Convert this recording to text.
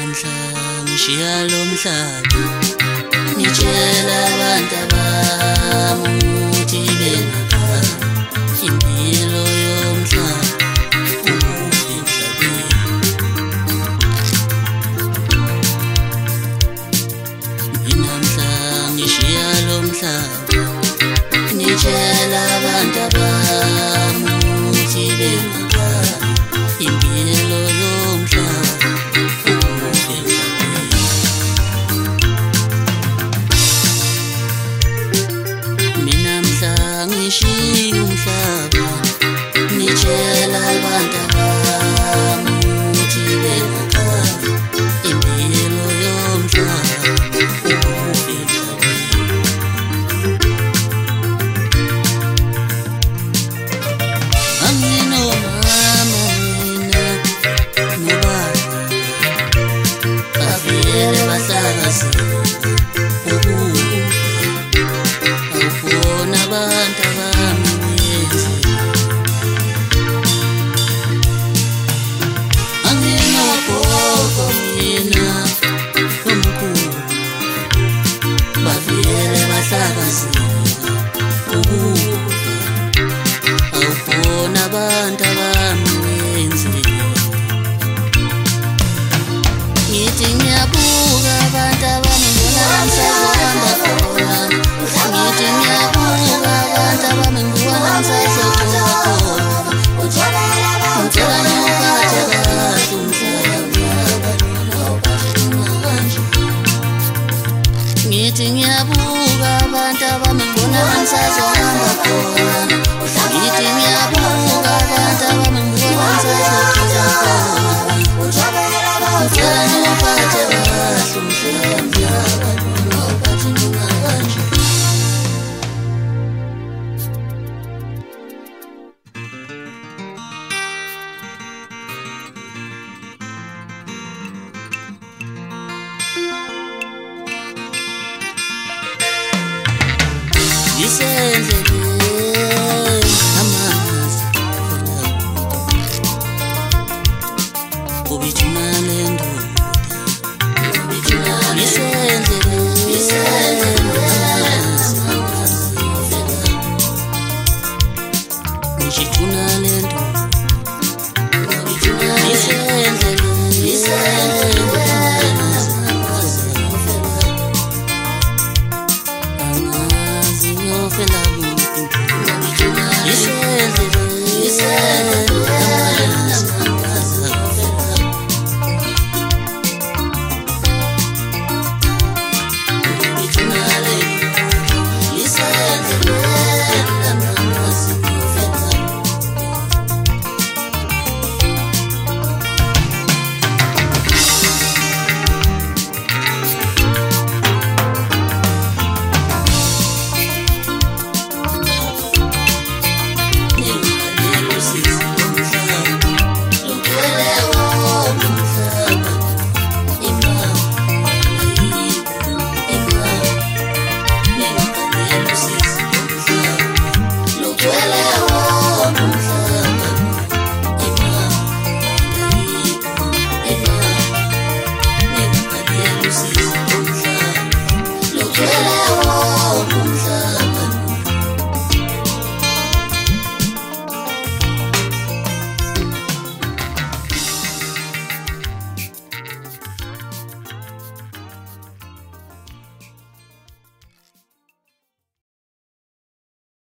namhla ngishiya lo mhlaba ngitshela abantu abami ukuthi bengakhala impilo yomhlaba ukufa emhlabeni. Mina mhla ngishiya lo mhlaba ngitshela abantu abami ukuthi bengakhala impilo yomhlaba ukufa emhlabeni. Mina mhla ngishiya umhlaba ngitshela abantu abami ukuthi bengakhala impilo yomhlaba ukufa emhlabeni. Anginomama mina nobaba bavele bahlakazela ukufa, awubona abantu abami benzile. Anginogogo mina nomkhulu bavele bahlakazela ukufa, awubona abantu abami benzile. Ngithi ngiyabuka abantu abami ngibona ngisazohamba khona, ngithi ngiyabuka abantu abami ngibona ngisazokhona khona. Ngicela ngiwuphathe kahle umhlaba, ngithi ngiyabuka abantu abami ngibona ngisazohamba khona, ngithi ngiyabuka abantu abami ngibona ngisazokhona khona. Ngicela ngiwuphathe kahle umhlaba, ungawuphathi kanje. Isendleleni amazi ubithuna le ndoda, isendleleni amazi ngishithuna le ndoda, isendleleni angazi ngiyofela kuphi, isendleleni yeah.